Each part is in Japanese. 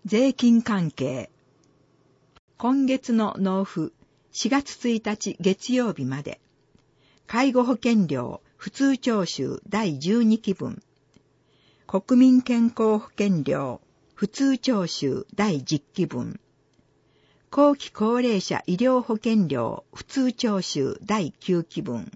税金関係。今月の納付、4月1日月曜日まで。介護保険料普通徴収第12期分。国民健康保険料普通徴収第10期分。後期高齢者医療保険料普通徴収第9期分。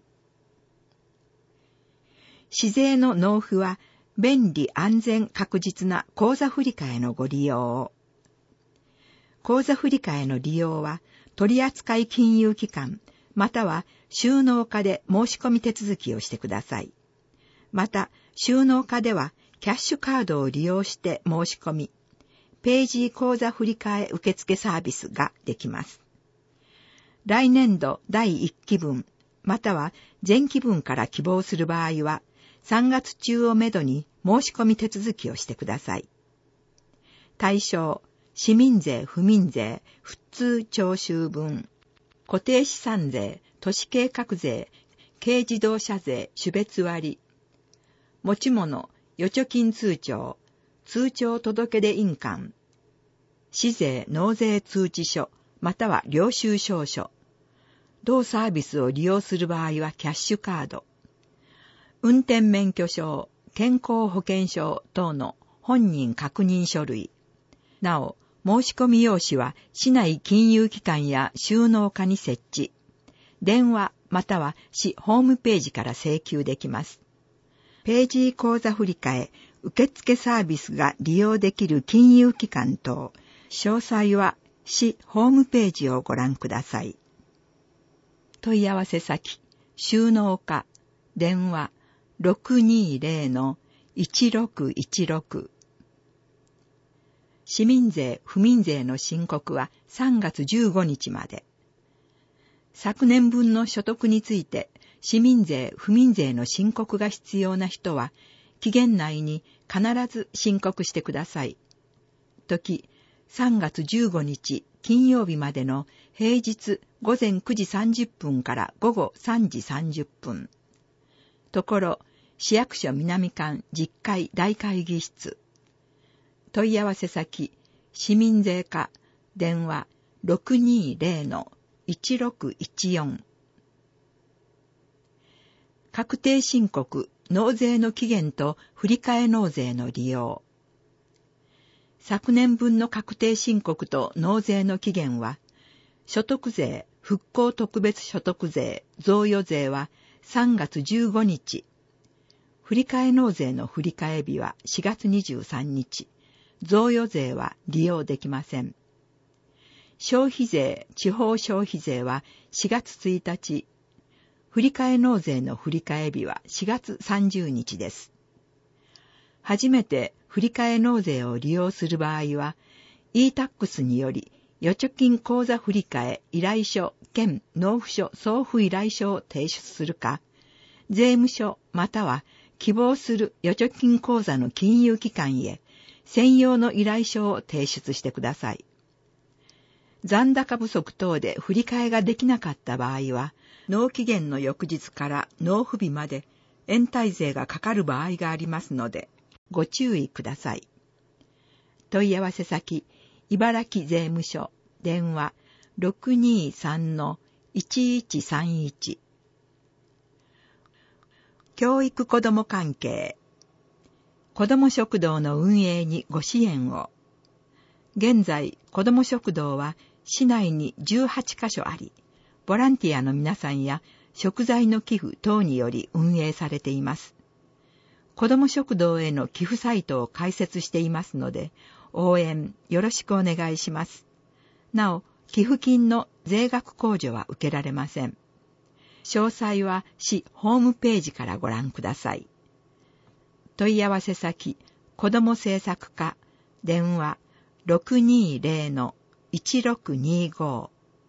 市税の納付は便利安全確実な口座振替のご利用を。口座振替の利用は取扱金融機関または収納課で申し込み手続きをしてください。また収納課ではキャッシュカードを利用して申し込み、ページ口座振替受付サービスができます。来年度第1期分または前期分から希望する場合は3月中をめどに申し込み手続きをしてください。対象、市民税、府民税、普通徴収分、固定資産税、都市計画税、軽自動車税、種別割、持ち物、預貯金通帳、通帳届出印鑑、市税納税通知書、または領収証書。同サービスを利用する場合はキャッシュカード。運転免許証、健康保険証等の本人確認書類。なお、申し込み用紙は市内金融機関や収納課に設置。電話または市ホームページから請求できます。ページ口座振替、受付サービスが利用できる金融機関等、詳細は市ホームページをご覧ください。問い合わせ先、収納課、電話、620-1616。市民税、府民税の申告は3月15日まで。昨年分の所得について、市民税、府民税の申告が必要な人は、期限内に必ず申告してください。時、3月15日金曜日までの平日午前9時30分から午後3時30分。ところ、市役所南館10階大会議室。問い合わせ先、市民税課、電話 620-1614。確定申告、納税の期限と振替納税の利用。昨年分の確定申告と納税の期限は、所得税、復興特別所得税、贈与税は3月15日。振替納税の振替日は4月23日。贈与税は利用できません。消費税、地方消費税は4月1日。振替納税の振替日は4月30日です。初めて振替納税を利用する場合は、e-tax により預貯金口座振替依頼書兼納付書送付依頼書を提出するか、税務署または希望する預貯金口座の金融機関へ専用の依頼書を提出してください。残高不足等で振り替えができなかった場合は、納期限の翌日から納付日まで延滞税がかかる場合がありますので、ご注意ください。問い合わせ先、茨城税務署、電話 623-1131。教育子ども関係。子ども食堂の運営にご支援を。現在、子ども食堂は市内に18カ所あり、ボランティアの皆さんや食材の寄付等により運営されています。子ども食堂への寄付サイトを開設していますので、応援よろしくお願いします。なお、寄付金の税額控除は受けられません。詳細は市ホームページからご覧ください。問い合わせ先、子ども政策課、電話 620-1625。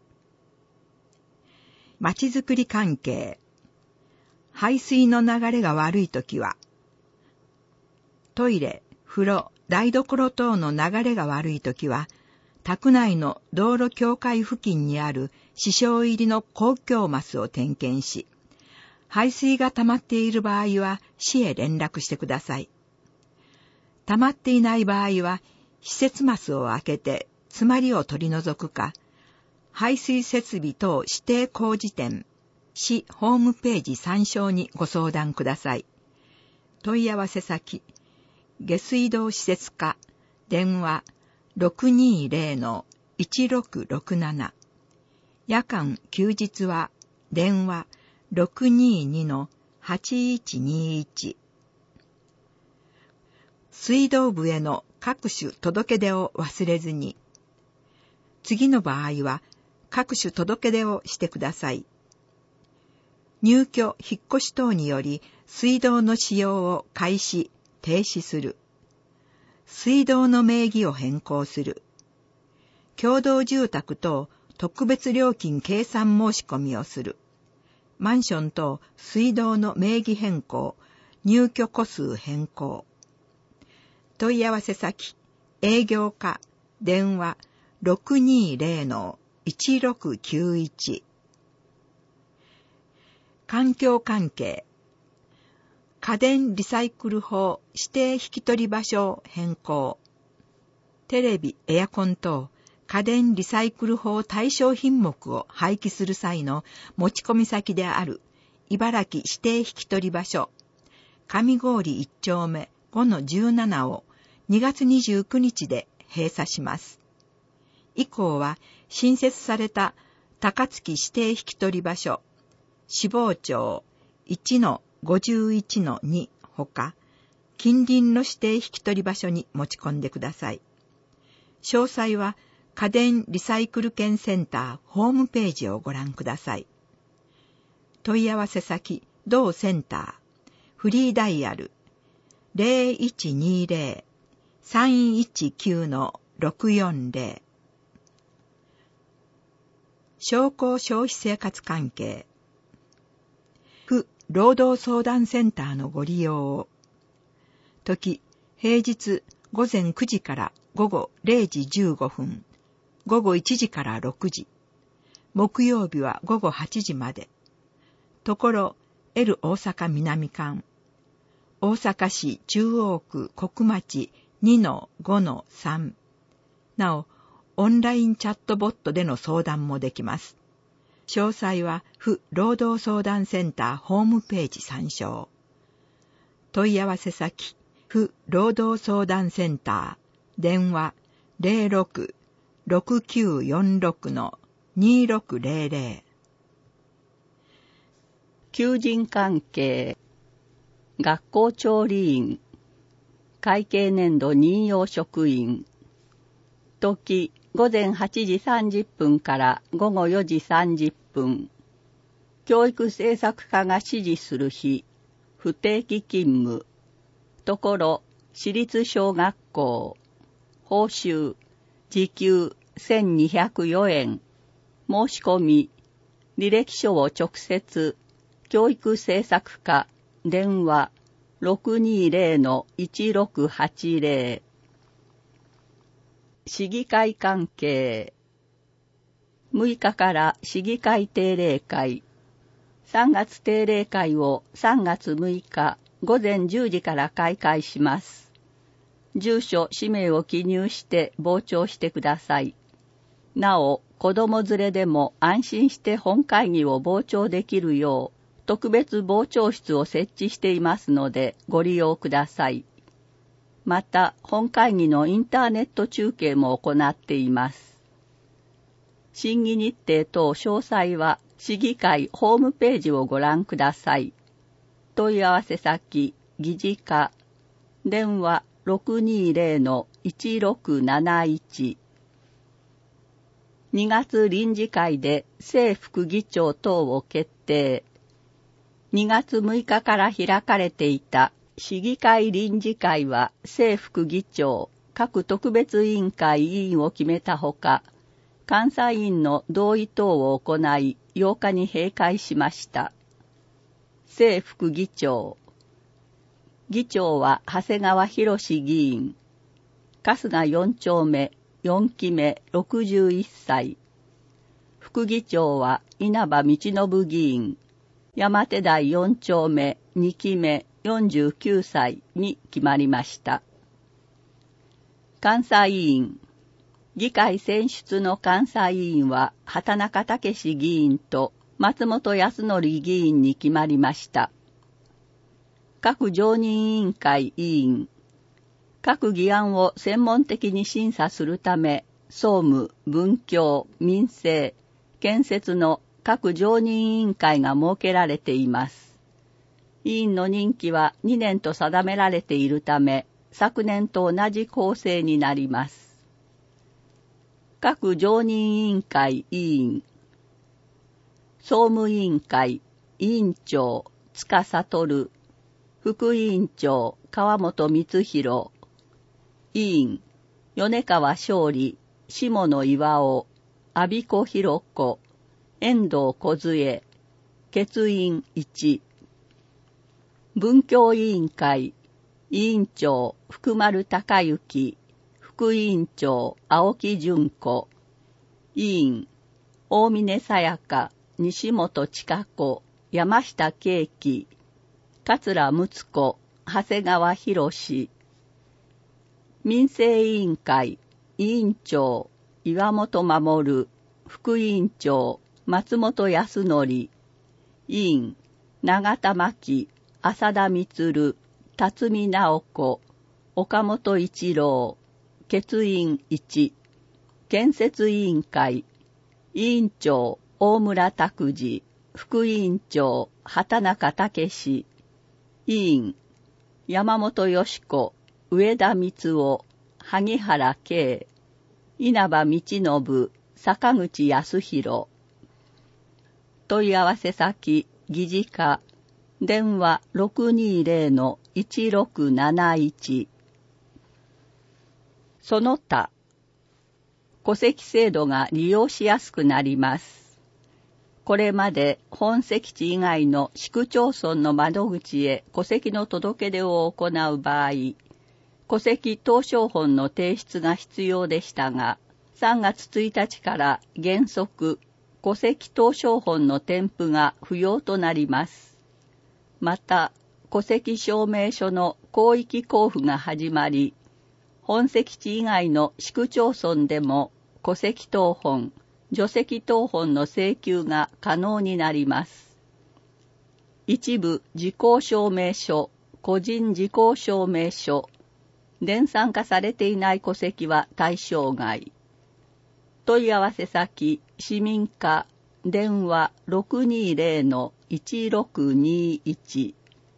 まちづくり関係。排水の流れが悪いときは、トイレ、風呂、台所等の流れが悪いときは、宅内の道路境界付近にある支障入りの公共マスを点検し、排水が溜まっている場合は市へ連絡してください。溜まっていない場合は、 施設マスを開けて詰まりを取り除くか、排水設備等指定工事店、市ホームページ参照にご相談ください。問い合わせ先、下水道施設課、電話 620-1667。夜間休日は電話 622-8121。水道部への各種届け出を忘れずに。次の場合は各種届け出をしてください。入居・引っ越し等により水道の使用を開始・停止する。水道の名義を変更する。共同住宅等特別料金計算申し込みをする。マンション等水道の名義変更、入居戸数変更。問い合わせ先、営業課、電話 620-1691。環境関係。家電リサイクル法指定引き取り場所変更。テレビ、エアコン等家電リサイクル法対象品目を廃棄する際の持ち込み先である茨城指定引き取り場所上郡1丁目 5-17 を2月29日で閉鎖します。以降は新設された高槻指定引き取り場所志望町 1-51-2 ほか近隣の指定引き取り場所に持ち込んでください。詳細は家電リサイクル券センターホームページをご覧ください。問い合わせ先、同センター、フリーダイヤル 0120-319-640。商工消費生活関係。府労働相談センターのご利用を。時、平日午前9時から午後0時15分。午後1時から6時。木曜日は午後8時まで。ところ、L 大阪南間。大阪市中央区国町 2-5-3。なお、オンラインチャットボットでの相談もできます。詳細は、府労働相談センターホームページ参照。問い合わせ先、府労働相談センター、電話 06-6946-2600。 求人関係。学校調理員。会計年度任用職員。時、午前8時30分から午後4時30分。教育政策課が指示する日、不定期勤務。ところ、私立小学校。報酬、時給1204円。申し込み、履歴書を直接、教育政策課、電話 620-1680。市議会関係。6日から市議会定例会。3月定例会を3月6日午前10時から開会します。住所、氏名を記入して傍聴してください。なお、子供連れでも安心して本会議を傍聴できるよう、特別傍聴室を設置していますのでご利用ください。また、本会議のインターネット中継も行っています。審議日程等詳細は、市議会ホームページをご覧ください。問い合わせ先、議事課、電話 620-1671。2月臨時会で正副議長等を決定。2月6日から開かれていた市議会臨時会は正副議長、各特別委員会委員を決めたほか、監査院の同意等を行い8日に閉会しました。正副議長。議長は長谷川博議員。春日4丁目、4期目61歳。副議長は稲葉道信議員。山手台4丁目2期目49歳に決まりました。 監査委員。議会選出の監査委員は畑中武議員と松本康則議員に決まりました。各常任委員会委員。各議案を専門的に審査するため、総務、文教、民政、建設の各常任委員会が設けられています。委員の任期は2年と定められているため、昨年と同じ構成になります。各常任委員会委員。総務委員会委員長塚悟、副委員長川本光弘、委員米川勝利、下野巌、阿比子弘子、遠藤梢、欠員1。文教委員会委員長福丸隆之、副委員長青木淳子、委員大峰さやか、西本千佳子、山下慶樹、桂睦子、長谷川博。民政委員会委員長岩本守、副委員長松本康則、委員永田真希、浅田充、辰巳直子、岡本一郎、欠員1。建設委員会委員長大村拓司、副委員長畑中武、委員山本よし子、上田光夫、萩原圭、稲葉道信、坂口康弘。問い合わせ先議事課電話 620-1671。 その他戸籍制度が利用しやすくなります。これまで本籍地以外の市区町村の窓口へ戸籍の届け出を行う場合、戸籍謄商本の提出が必要でしたが、3月1日から原則戸籍謄商本の添付が不要となります。また、戸籍証明書の広域交付が始まり、本籍地以外の市区町村でも戸籍謄本、除籍謄本の請求が可能になります。一部時効証明書、個人時効証明書、電算化されていない戸籍は対象外。問い合わせ先、市民課、電話 620-1621。 広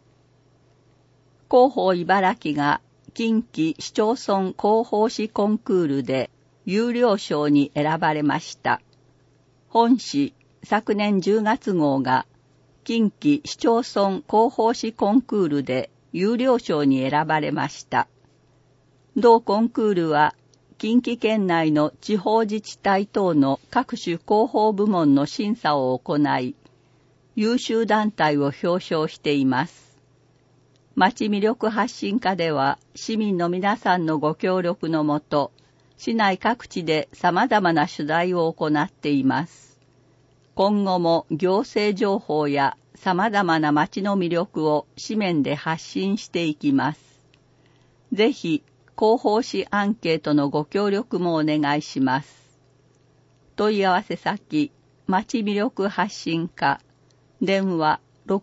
報茨城が近畿市町村広報誌コンクールで優良賞に選ばれました。本誌昨年10月号が近畿市町村広報誌コンクールで優良賞に選ばれました。同コンクールは近畿圏内の地方自治体等の各種広報部門の審査を行い、優秀団体を表彰しています。町魅力発信課では市民の皆さんのご協力のもと、市内各地で様々な取材を行っています。今後も行政情報や様々な町の魅力を紙面で発信していきます。ぜひ、広報誌アンケートのご協力もお願いします。問い合わせ先、町魅力発信課、電話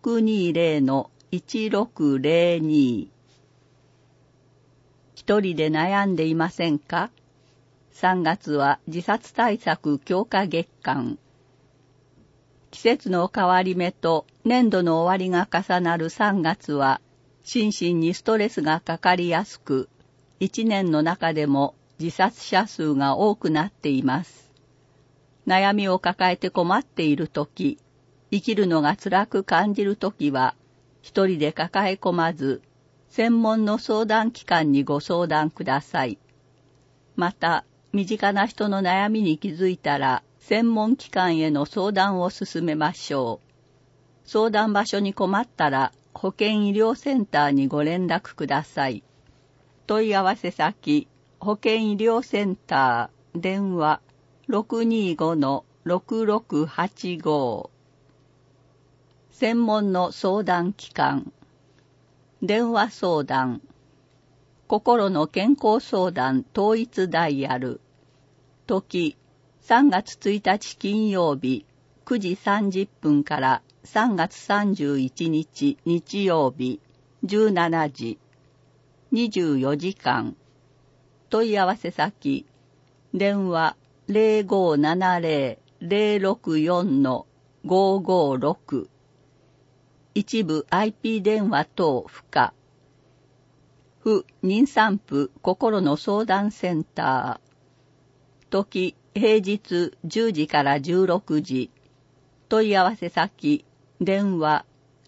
620-1602。 一人で悩んでいませんか？3月は自殺対策強化月間。季節の変わり目と年度の終わりが重なる3月は、心身にストレスがかかりやすく、1年の中でも自殺者数が多くなっています。悩みを抱えて困っているとき、生きるのが辛く感じるときは、一人で抱え込まず、専門の相談機関にご相談ください。また、身近な人の悩みに気づいたら、専門機関への相談を進めましょう。相談場所に困ったら、保健医療センターにご連絡ください。問い合わせ先、保健医療センター、電話 625-6685。専門の相談機関、電話相談、 心の健康相談統一ダイヤル。時、3月1日金曜日、9時30分から3月31日日曜日、17時。24時間。問い合わせ先、電話 0570-064-556。一部 IP 電話等不可。府妊産婦心の相談センター。時、平日10時から16時。問い合わせ先、電話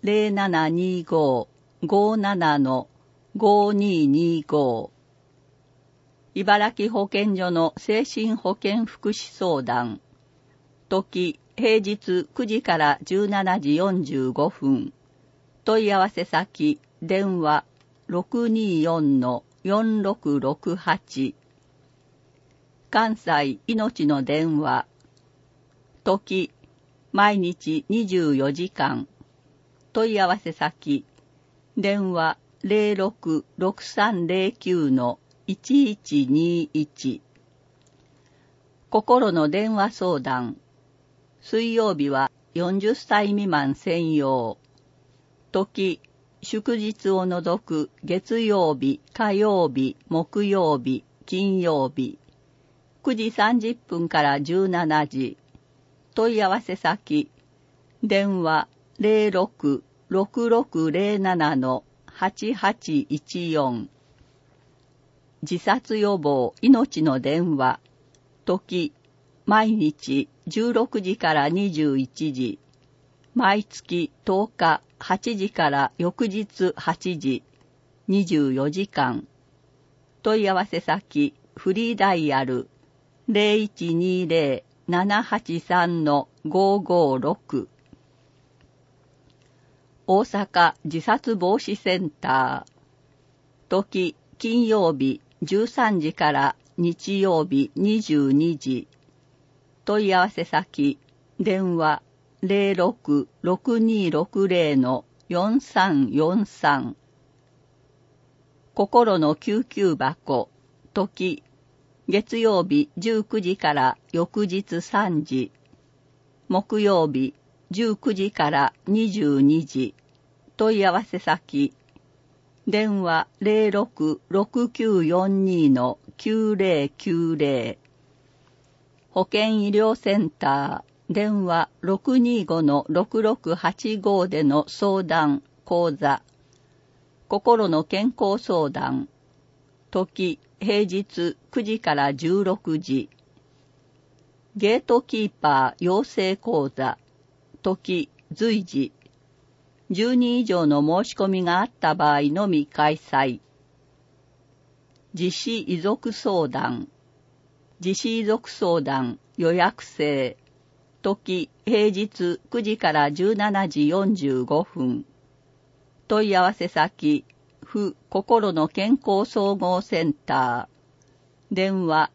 0725-57-5225。茨城保健所の精神保健福祉相談。時、平日9時から17時45分。問い合わせ先、電話 624-4668。関西いのちの電話。時、毎日24時間。問い合わせ先、電話 066309-1121。心の電話相談。水曜日は40歳未満専用。時、祝日を除く月曜日、火曜日、木曜日、金曜日。9時30分から17時。問い合わせ先、電話 066607-8814。自殺予防命の電話。時、毎日16時から21時。毎月10日8時から翌日8時。24時間。問い合わせ先、フリーダイヤル 0120-783-556。大阪自殺防止センター。時、金曜日13時から日曜日22時。問い合わせ先、電話 066260-4343。心の救急箱。時、月曜日19時から翌日3時。木曜日19時から22時。問い合わせ先、電話 066942-9090。保健医療センター、電話 625-6685 での相談、講座。心の健康相談。時、平日9時から16時。ゲートキーパー養成講座。時、随時。10人以上の申し込みがあった場合のみ開催。自死遺族相談。自死遺族相談予約制。時、平日9時から17時45分。問い合わせ先、府心の健康総合センター。電話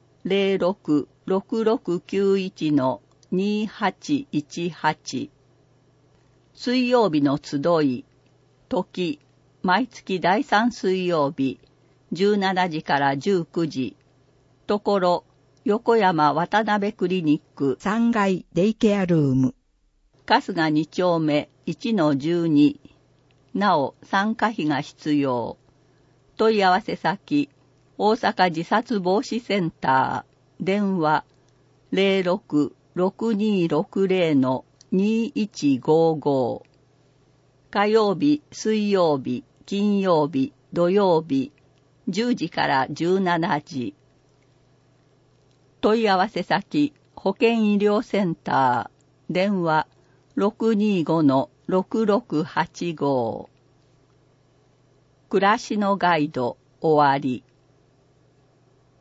066691-2818。水曜日の集い。時、毎月第3水曜日、17時から19時。ところ、横山渡辺クリニック 3階デイケアルーム。 春日2丁目 1-12。なお、参加費が必要。問い合わせ先、大阪自殺防止センター。電話 066260-2155。火曜日、水曜日、金曜日、土曜日、10時から17時。問い合わせ先、保健医療センター。電話 625-6685。暮らしのガイド終わり。